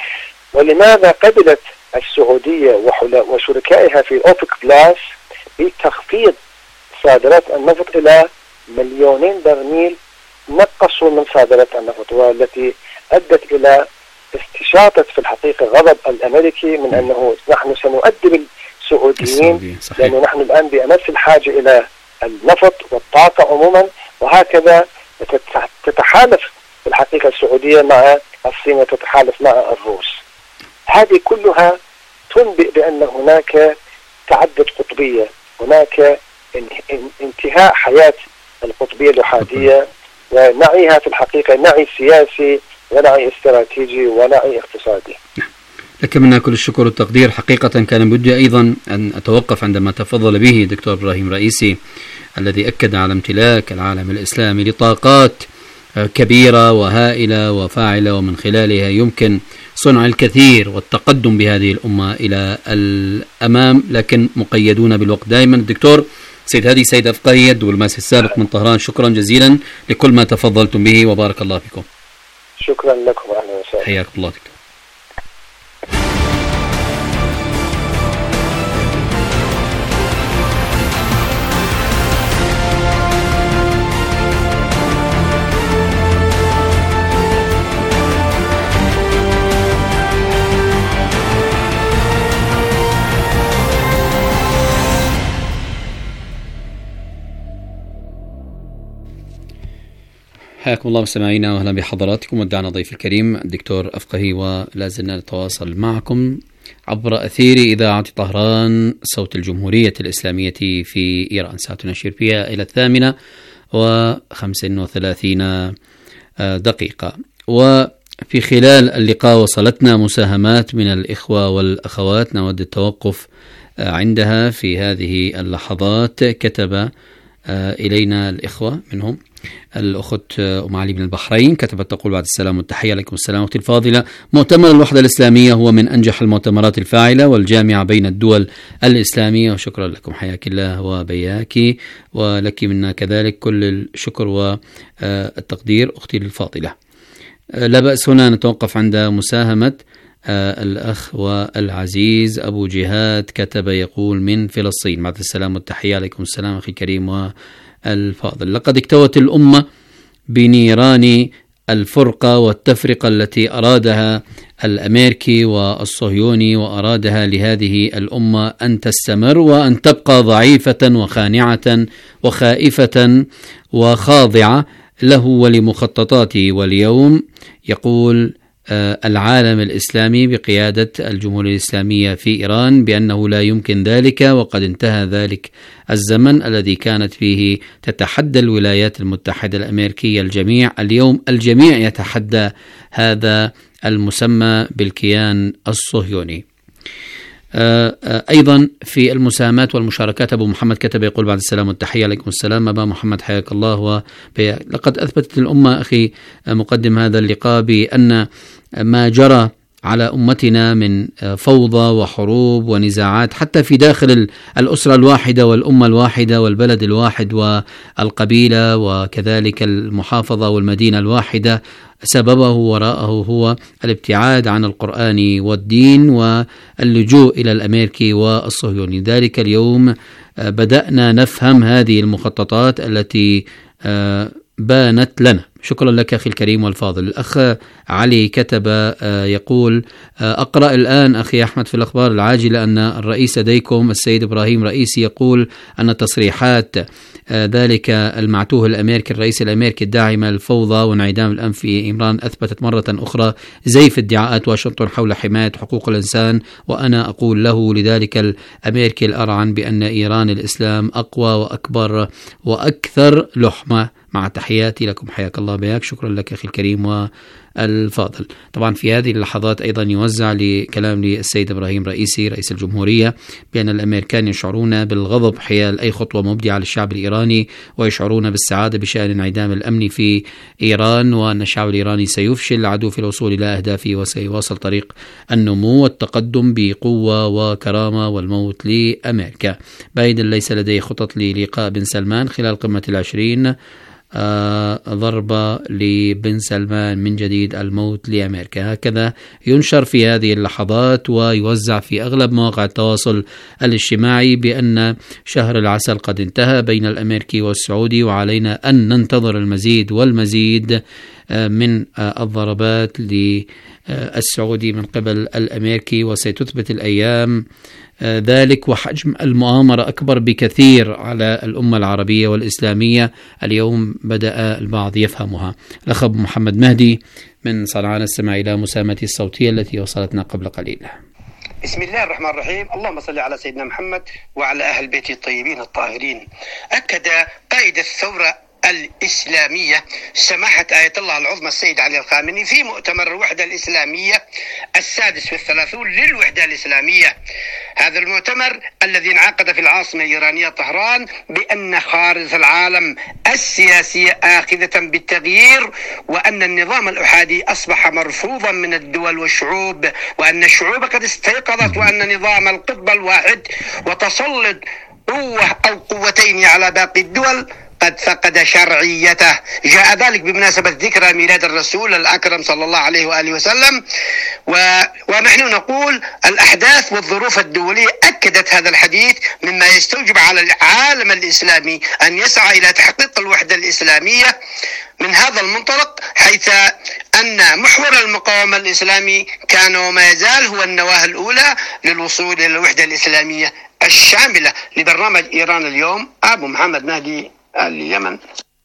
ولماذا قبلت السعودية وشركائها في أوبك بلاس بتخفيض صادرات النفط إلى مليونين برميل نقصوا من صادرات النفط، والتي أدت إلى استشاطة في الحقيقة غضب الأمريكي من أنه نحن سنؤدب السعوديين لأنه نحن الآن بأمس الحاجة إلى النفط والطاقة عموما، وهكذا تتحالف في الحقيقة السعودية مع الصين وتتحالف مع الروس. هذه كلها تنبئ بأن هناك تعدد قطبية، هناك انتهاء حياة القطبية الأحادية، ونعيها في الحقيقة نعي سياسي ونعي استراتيجي ونعي اقتصادي. لك منا كل الشكر والتقدير. حقيقة كان بدي أيضا أن أتوقف عندما تفضل به دكتور إبراهيم رئيسي الذي أكد على امتلاك العالم الإسلامي لطاقات كبيرة وهائلة وفاعلة، ومن خلالها يمكن صنع الكثير والتقدم بهذه الأمة إلى الأمام، لكن مقيدون بالوقت. دائما الدكتور سيد هادي سيد أفقهي الدبلوماسي السابق من طهران، شكرا جزيلا لكل ما تفضلتم به وبارك الله فيكم. شكرا لكم، أهلا وسهلا. حياكم الله دكتور. حياكم الله مستمعينا واهلا بحضراتكم. ودعنا ضيف الكريم الدكتور أفقهي، ولا زلنا نتواصل معكم عبر أثير إذاعة طهران صوت الجمهورية الإسلامية في إيران. ساعتنا نشير فيها إلى الثامنة وخمس وثلاثين دقيقة. وفي خلال اللقاء وصلتنا مساهمات من الإخوة والأخوات نود التوقف عندها في هذه اللحظات. كتب إلينا الإخوة منهم الأخت أم علي من البحرين، كتبت تقول: بعد السلام والتحية. عليكم السلام أختي الفاضلة. مؤتمر الوحدة الإسلامية هو من أنجح المؤتمرات الفاعلة والجامعة بين الدول الإسلامية، وشكرا لكم، حياك الله وبياك، ولك منا كذلك كل الشكر والتقدير أختي الفاضلة. لا بأس هنا نتوقف عند مساهمة الأخ والعزيز أبو جهاد، كتب يقول: من فلسطين، بعد السلام والتحية. عليكم السلام أخي الكريم والفاضل. لقد اكتوت الأمة بنيران الفرقة والتفرقة التي أرادها الأمريكي والصهيوني، وأرادها لهذه الأمة أن تستمر وأن تبقى ضعيفة وخانعة وخائفة وخاضعة له ولمخططاته. واليوم يقول العالم الإسلامي بقيادة الجمهورية الإسلامية في إيران بأنه لا يمكن ذلك، وقد انتهى ذلك الزمن الذي كانت فيه تتحدى الولايات المتحدة الأمريكية الجميع. اليوم الجميع يتحدى هذا المسمى بالكيان الصهيوني. أيضا في المساهمات والمشاركات أبو محمد كتب يقول: بعد السلام والتحية. عليكم السلام أبا محمد، حياك الله وبياك. لقد أثبتت الأمة أخي مقدم هذا اللقاء بأن ما جرى على أمتنا من فوضى وحروب ونزاعات حتى في داخل الأسرة الواحدة والأمة الواحدة والبلد الواحد والقبيلة وكذلك المحافظة والمدينة الواحدة، سببه وراءه هو الابتعاد عن القرآن والدين واللجوء إلى الأمريكي والصهيوني. ذلك اليوم بدأنا نفهم هذه المخططات التي بانت لنا. شكرا لك أخي الكريم والفاضل. الأخ علي كتب يقول: أقرأ الآن أخي أحمد في الأخبار العاجلة أن الرئيس لديكم السيد إبراهيم رئيسي يقول أن تصريحات ذلك المعتوه الأمريكي الرئيس الأمريكي الداعمة للفوضى وانعدام الأمن في إيران أثبتت مرة أخرى زيف ادعاءات واشنطن حول حماية حقوق الإنسان، وأنا أقول له لذلك الأمريكي الأرعن بأن إيران الإسلام أقوى وأكبر وأكثر لحمة. مع تحياتي لكم، حياك الله بياك. شكرا لك أخي الكريم والفاضل. طبعا في هذه اللحظات أيضا يوزع لكلام للسيد إبراهيم رئيسي رئيس الجمهورية بأن الأمريكان يشعرون بالغضب حيال أي خطوة مبدعة للشعب الإيراني، ويشعرون بالسعادة بشأن انعدام الأمن في إيران، وأن الشعب الإيراني سيفشل العدو في الوصول إلى أهدافه وسيواصل طريق النمو والتقدم بقوة وكرامة والموت لأمريكا. بايدن ليس لديه خطط للقاء بن سلمان خلال قمة العشرين. آه ضربة لبن سلمان من جديد، الموت لأمريكا. هكذا ينشر في هذه اللحظات ويوزع في أغلب مواقع التواصل الاجتماعي بأن شهر العسل قد انتهى بين الأمريكي والسعودي، وعلينا أن ننتظر المزيد والمزيد من الضربات للسعودي من قبل الأمريكي، وستثبت الأيام ذلك، وحجم المؤامرة أكبر بكثير على الأمة العربية والإسلامية. اليوم بدأ البعض يفهمها. الأخ محمد مهدي من صنعاء نستمع إلى مساهمته الصوتية التي وصلتنا قبل قليل. بسم الله الرحمن الرحيم. اللهم صل على سيدنا محمد وعلى أهل بيته الطيبين الطاهرين. أكد قائد الثورة الإسلامية سماحة آية الله العظمى السيد علي الخامنئي في مؤتمر الوحدة الإسلامية السادس والثلاثون للوحدة الإسلامية، هذا المؤتمر الذي انعقد في العاصمة الإيرانية طهران، بأن خارطة العالم السياسية آخذة بالتغيير، وأن النظام الأحادي أصبح مرفوضا من الدول والشعوب، وأن الشعوب قد استيقظت، وأن نظام القطب الواحد وتسلط قوة أو قوتين على باقي الدول قد فقد شرعيته. جاء ذلك بمناسبة ذكرى ميلاد الرسول الأكرم صلى الله عليه وآله وسلم، و... ونحن نقول الأحداث والظروف الدولية أكدت هذا الحديث، مما يستوجب على العالم الإسلامي أن يسعى إلى تحقيق الوحدة الإسلامية من هذا المنطلق، حيث أن محور المقاومة الإسلامي كان وما يزال هو النواة الأولى للوصول إلى الوحدة الإسلامية الشاملة. لبرنامج إيران اليوم، أبو محمد مهدي، اليمن.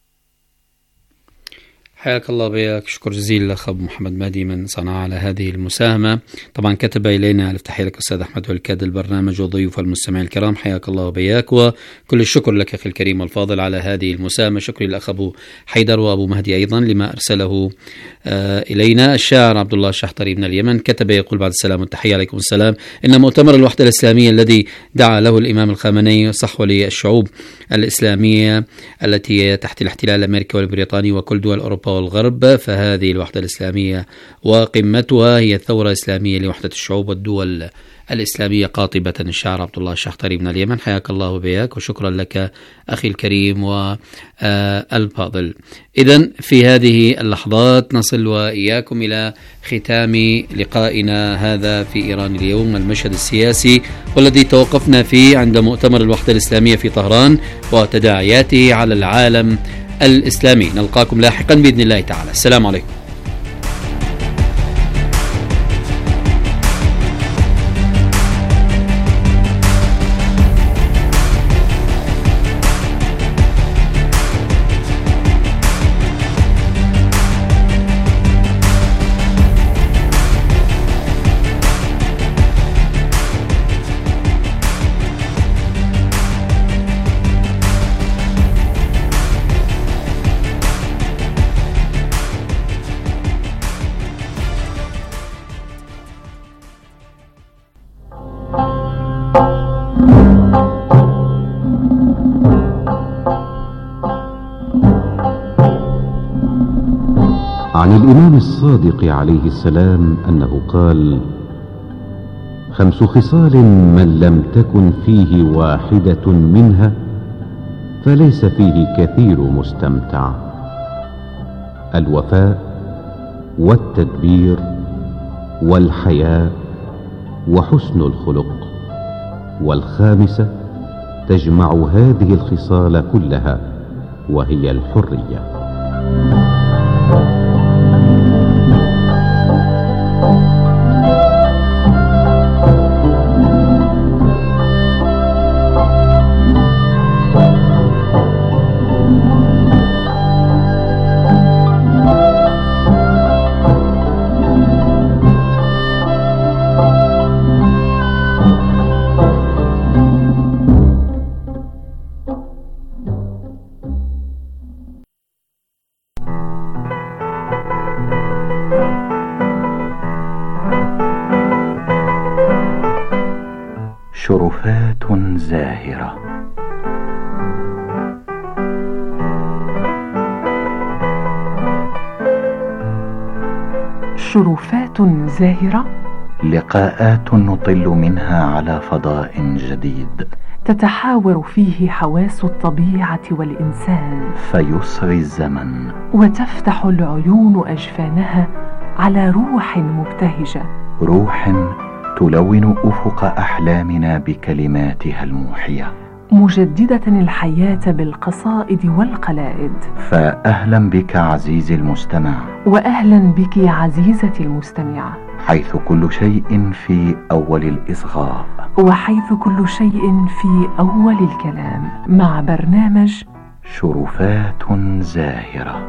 حياك الله بياك، شكر جزيل لأخ أبو محمد مهدي من صنعاء على هذه المساهمة. طبعا كتب إلينا ألف تحية لك أستاذ أحمد والكاد البرنامج وضيوف المستمعين الكرام، حياك الله بياك، وكل الشكر لك أخي الكريم والفاضل على هذه المساهمة. شكري للأخ أبو حيدر وأبو مهدي أيضا لما أرسله آه إلينا. الشاعر عبد الله الشحطري من اليمن كتب يقول: بعد السلام والتحية عليكم السلام، إن مؤتمر الوحدة الإسلامية الذي دعا له الإمام الخامنئي صحوة للشعوب الإسلامية التي تحت الاحتلال الأمريكي والبريطاني وكل دول أوروبا والغرب، فهذه الوحدة الإسلامية وقمتها هي الثورة الإسلامية لوحدة الشعوب والدول الإسلامية قاطبة. الشاعر عبد الله الشحطري من اليمن، حياك الله وبياك، وشكرا لك أخي الكريم والفاضل. إذن في هذه اللحظات نصل وإياكم إلى ختام لقائنا هذا في إيران اليوم، المشهد السياسي، والذي توقفنا فيه عند مؤتمر الوحدة الإسلامية في طهران وتداعياته على العالم الإسلامي. نلقاكم لاحقا بإذن الله تعالى. السلام عليكم. عن الإمام الصادق عليه السلام أنه قال: خمس خصال من لم تكن فيه واحدة منها فليس فيه كثير مستمتع: الوفاء والتدبير والحياء وحسن الخلق. والخامسة تجمع هذه الخصال كلها وهي الحرية. شرفات زاهرة. شرفات زاهرة، لقاءات نطل منها على فضاء جديد، تتحاور فيه حواس الطبيعة والإنسان، فيسري الزمن وتفتح العيون أجفانها على روح مبتهجة، روح تلون أفق أحلامنا بكلماتها الموحية، مجددة الحياة بالقصائد والقلائد. فأهلا بك عزيزي المستمع، وأهلا بك عزيزتي المستمعة، حيث كل شيء في أول الإصغاء، وحيث كل شيء في أول الكلام، مع برنامج شرفات زاهرة.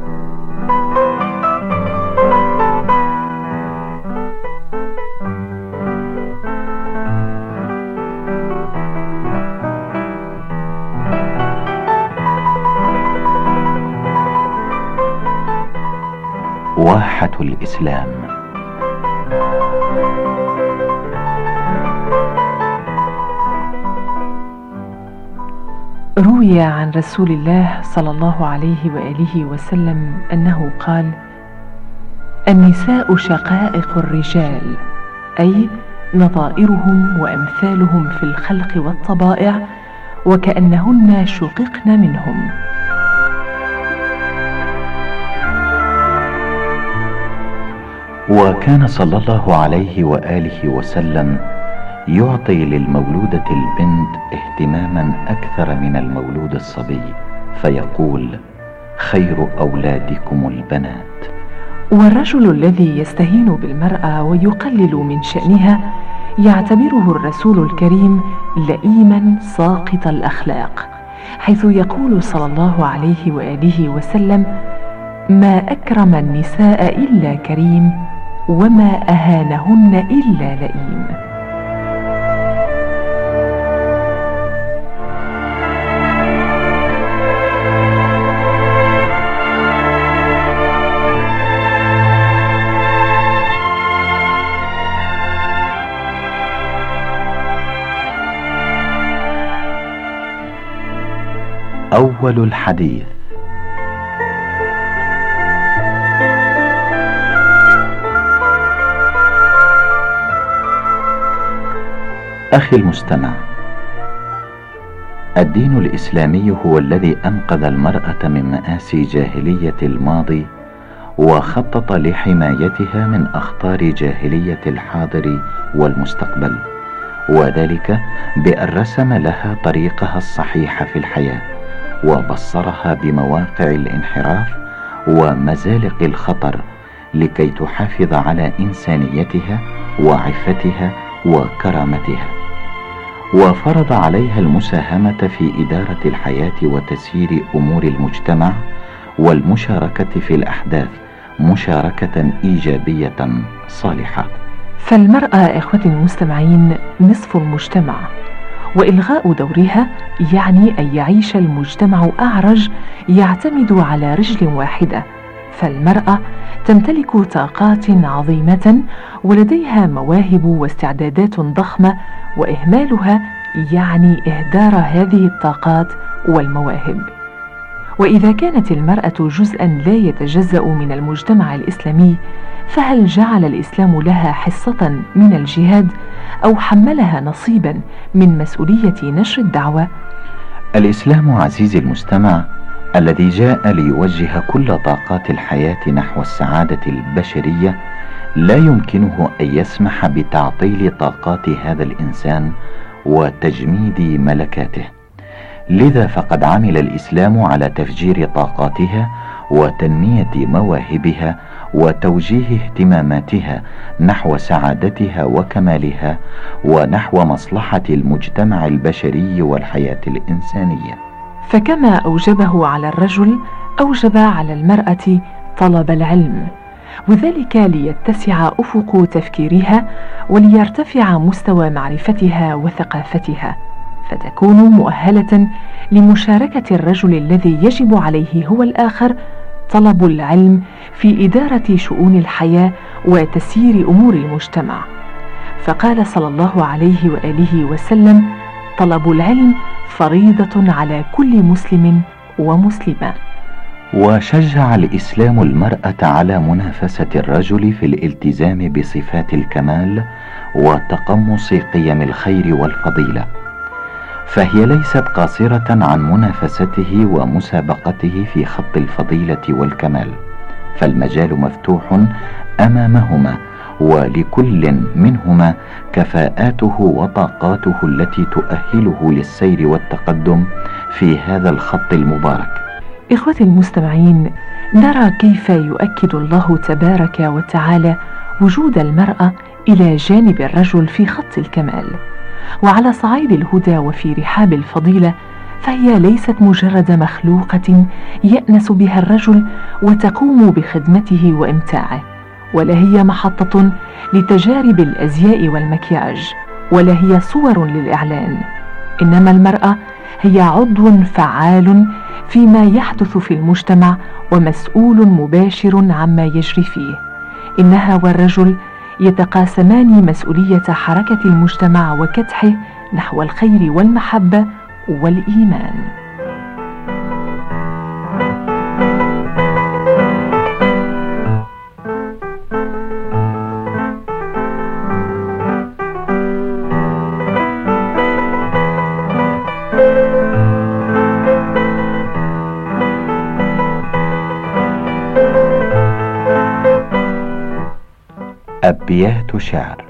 واحة الإسلام. روي عن رسول الله صلى الله عليه وآله وسلم أنه قال: النساء شقائق الرجال، أي نظائرهم وأمثالهم في الخلق والطبائع، وكأنهن شققن منهم. وكان صلى الله عليه وآله وسلم يعطي للمولودة البنت اهتماما أكثر من المولود الصبي، فيقول: خير أولادكم البنات. والرجل الذي يستهين بالمرأة ويقلل من شأنها يعتبره الرسول الكريم لئيما ساقط الأخلاق، حيث يقول صلى الله عليه وآله وسلم: ما أكرم النساء إلا كريم، وما أهانهن إلا لئيم. أول الحديث. أخي المستمع، الدين الإسلامي هو الذي أنقذ المرأة من مآسي جاهلية الماضي، وخطط لحمايتها من أخطار جاهلية الحاضر والمستقبل، وذلك بأن رسم لها طريقها الصحيح في الحياة، وبصرها بمواقع الانحراف ومزالق الخطر لكي تحافظ على إنسانيتها وعفتها وكرامتها، وفرض عليها المساهمة في إدارة الحياة وتسيير أمور المجتمع والمشاركة في الأحداث مشاركة إيجابية صالحة. فالمرأة إخوتي المستمعين نصف المجتمع، وإلغاء دورها يعني أن يعيش المجتمع أعرج يعتمد على رجل واحدة. فالمرأة تمتلك طاقات عظيمة ولديها مواهب واستعدادات ضخمة، وإهمالها يعني إهدار هذه الطاقات والمواهب. وإذا كانت المرأة جزءا لا يتجزأ من المجتمع الإسلامي، فهل جعل الإسلام لها حصة من الجهاد أو حملها نصيبا من مسؤولية نشر الدعوة؟ الإسلام عزيزي المستمع الذي جاء ليوجه كل طاقات الحياة نحو السعادة البشرية لا يمكنه أن يسمح بتعطيل طاقات هذا الإنسان وتجميد ملكاته، لذا فقد عمل الإسلام على تفجير طاقاتها وتنمية مواهبها وتوجيه اهتماماتها نحو سعادتها وكمالها ونحو مصلحة المجتمع البشري والحياة الإنسانية. فكما أوجبه على الرجل أوجب على المرأة طلب العلم، وذلك ليتسع أفق تفكيرها وليرتفع مستوى معرفتها وثقافتها، فتكون مؤهلة لمشاركة الرجل الذي يجب عليه هو الآخر طلب العلم في إدارة شؤون الحياة وتسيير أمور المجتمع. فقال صلى الله عليه وآله وسلم: طلب العلم فريضة على كل مسلم ومسلمة. وشجع الإسلام المرأة على منافسة الرجل في الالتزام بصفات الكمال وتقمص قيم الخير والفضيلة، فهي ليست قاصرة عن منافسته ومسابقته في خط الفضيلة والكمال، فالمجال مفتوح أمامهما، ولكل منهما كفاءاته وطاقاته التي تؤهله للسير والتقدم في هذا الخط المبارك. إخوتي المستمعين، نرى كيف يؤكد الله تبارك وتعالى وجود المرأة إلى جانب الرجل في خط الكمال، وعلى صعيد الهدى وفي رحاب الفضيلة، فهي ليست مجرد مخلوقة يأنس بها الرجل وتقوم بخدمته وإمتاعه، ولا هي محطة لتجارب الأزياء والمكياج، ولا هي صور للإعلان، إنما المرأة هي عضو فعال فيما يحدث في المجتمع ومسؤول مباشر عما يجري فيه. إنها والرجل يتقاسمان مسؤولية حركة المجتمع وكدحه نحو الخير والمحبة والإيمان. أبيات شعر.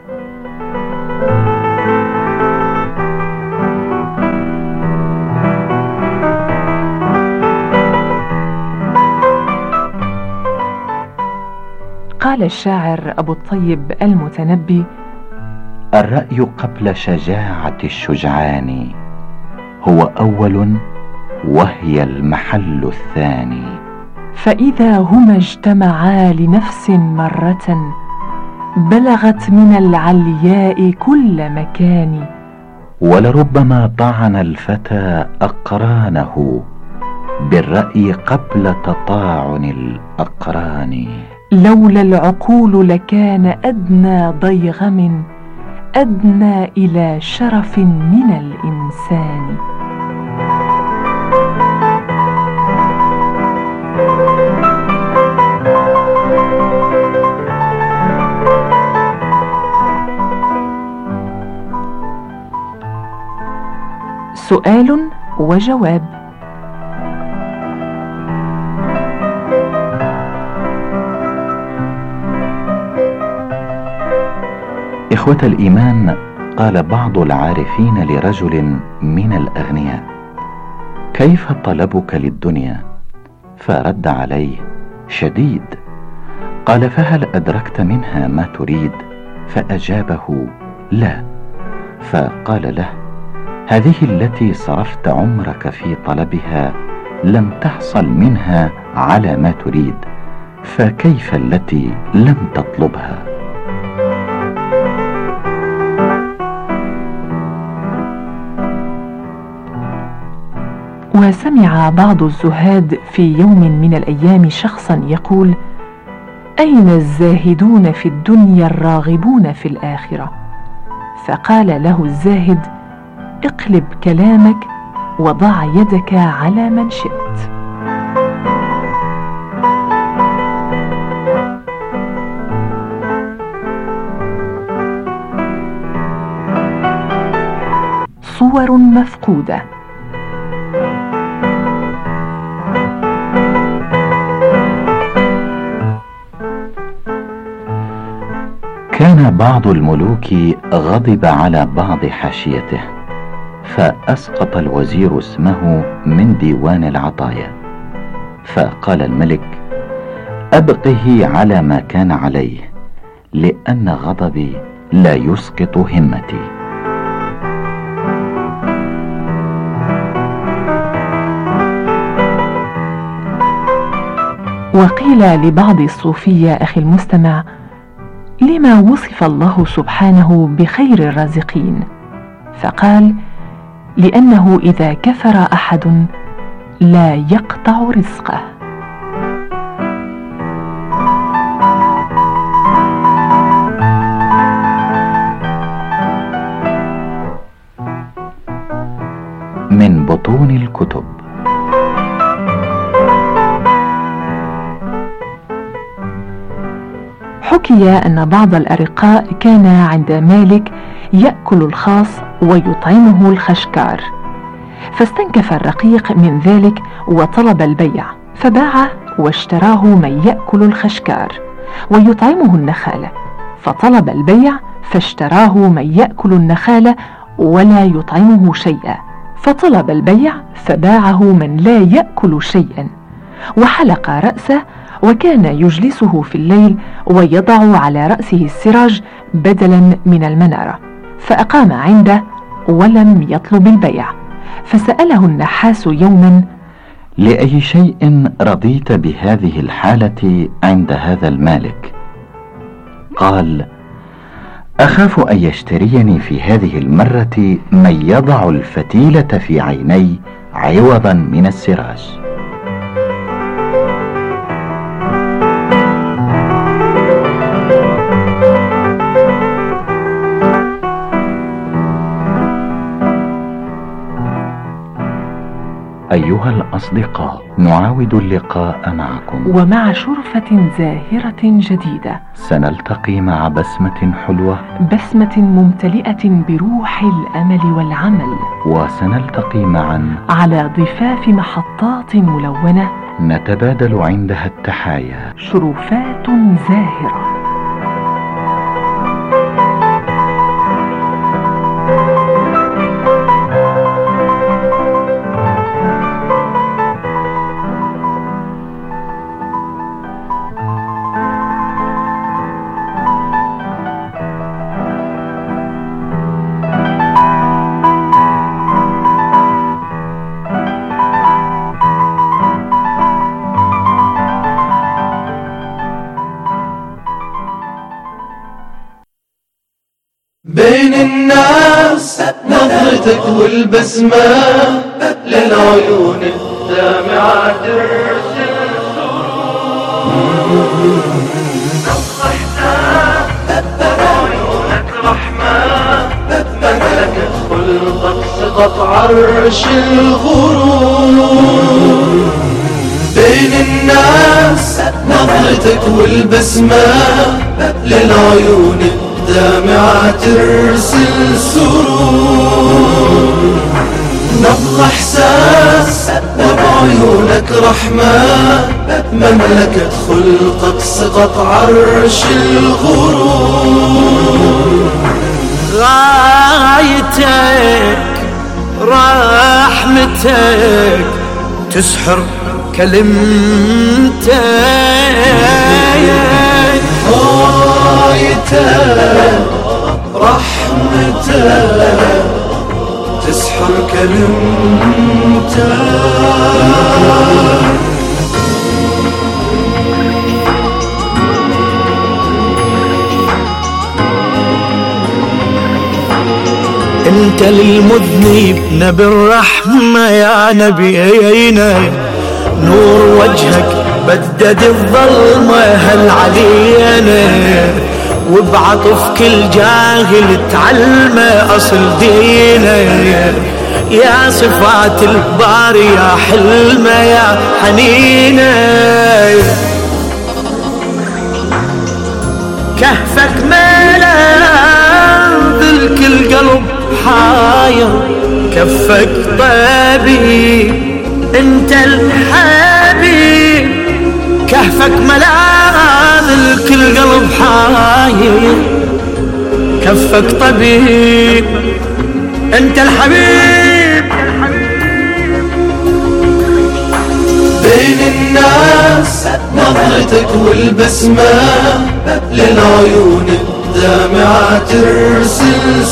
قال الشاعر أبو الطيب المتنبي: الرأي قبل شجاعة الشجعان هو أول وهي المحل الثاني. فإذا هما اجتمعا لنفس مرة بلغت من العلياء كل مكان. ولربما طعن الفتى أقرانه بالرأي قبل تطاعن الأقران. لولا العقول لكان أدنى ضيغم أدنى إلى شرف من الإنسان. سؤال وجواب. إخوة الإيمان، قال بعض العارفين لرجل من الأغنياء: كيف طلبك للدنيا؟ فرد عليه: شديد. قال: فهل أدركت منها ما تريد؟ فأجابه: لا. فقال له: هذه التي صرفت عمرك في طلبها لم تحصل منها على ما تريد، فكيف التي لم تطلبها؟ وسمع بعض الزهاد في يوم من الأيام شخصا يقول: أين الزاهدون في الدنيا الراغبون في الآخرة؟ فقال له الزاهد: اقلب كلامك وضع يدك على من شئت. صور مفقودة. كان بعض الملوك غضب على بعض حاشيته، فأسقط الوزير اسمه من ديوان العطايا. فقال الملك: أبقه على ما كان عليه، لأن غضبي لا يسقط همتي. وقيل لبعض الصوفية أخي المستمع: لما وصف الله سبحانه بخير الرازقين؟ فقال: لأنه إذا كفر أحد لا يقطع رزقه. من بطون الكتب. حكي أن بعض الأرقاء كان عند مالك يأكل الخاص ويطعمه الخشكار، فاستنكف الرقيق من ذلك وطلب البيع، فباعه واشتراه من يأكل الخشكار ويطعمه النخالة، فطلب البيع فاشتراه من يأكل النخالة ولا يطعمه شيئا، فطلب البيع فباعه من لا يأكل شيئا، وحلق رأسه، وكان يجلسه في الليل ويضع على رأسه السراج بدلا من المنارة، فأقام عنده ولم يطلب البيع. فسأله النحاس يوما: لأي شيء رضيت بهذه الحالة عند هذا المالك؟ قال: أخاف أن يشتريني في هذه المرة من يضع الفتيلة في عيني عوضا من السراج. أيها الأصدقاء، نعاود اللقاء معكم ومع شرفة زاهرة جديدة. سنلتقي مع بسمة حلوة، بسمة ممتلئة بروح الأمل والعمل، وسنلتقي معا على ضفاف محطات ملونة نتبادل عندها التحايا. شرفات زاهرة. نظرتك والبسمة للعيون الدامعة ترسل عيونك رحمة مملكة خلقك سقط عرش الغرور بين الناس نظرتك والبسمة للعيون الدامعة ترسل سرور نبض إحساس وبعيونك رحمة مملكة خلقك سقط عرش الغرور غايتك رحمتك تسحر كلمتك غايتك رحمتك تسحر كلمتك انت للمذنب نبي الرحمة يا نبينا نور وجهك بدد الظلمة هل علينا وبعطف كل جاهل تعلمه أصل دينا يا صفات الباري يا حلمه يا حنينه كهفك ملاذ الكل قلب حاير كفك طبيب انت الحبيب كهفك ملاذ الكل قلب حاير كفك طبيب انت الحبيب بين الناس نظرتك والبسمة للعيون الدامعة ترسل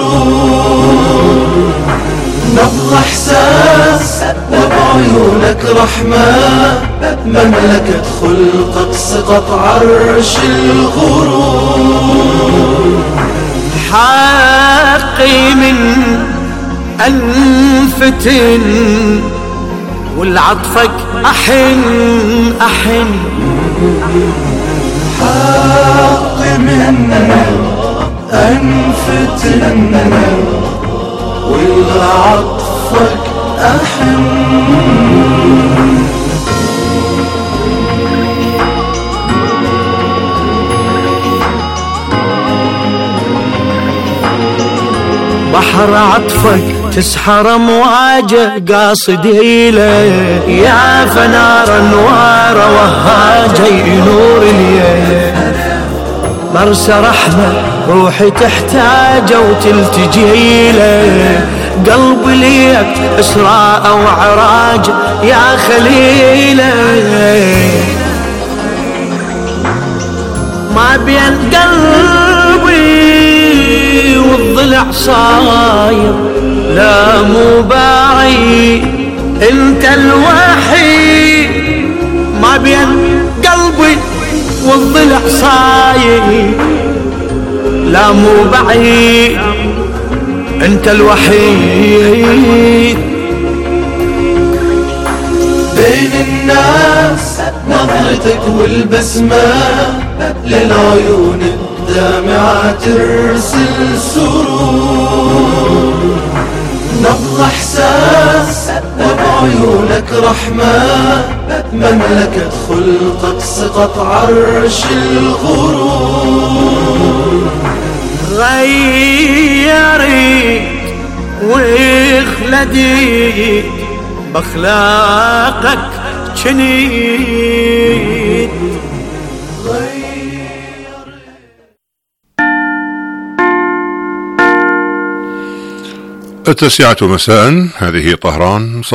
سرور نبض إحساس وبعيونك رحمة مملكة خلقك سقط عرش الغرور حقي من أنفتن والعطفك أحن أحن حقي من أنفتن والعطفك أحن بحر عطفك تسحر مواجه قاصدي له يا فنار انوار وهاجي نور الليل مرسى رحمة روحي تحتاجه وتلتجي له قلبي ليك إسراء وعراج يا خليله ما بين قلبي والضلع صاير لا مو باعي انت الوحيد ما بين قلبي والضلع صاير لا مو بعيد انت الوحيد بين الناس نظرتك والبسمة للعيون الدامعة ترسل سرور نبض إحساس وبعيونك رحمة مملكة خلقك سقط عرش الغرور غيرت وخلدت بأخلاقك جنيت التاسعة مساء. هذه طهران.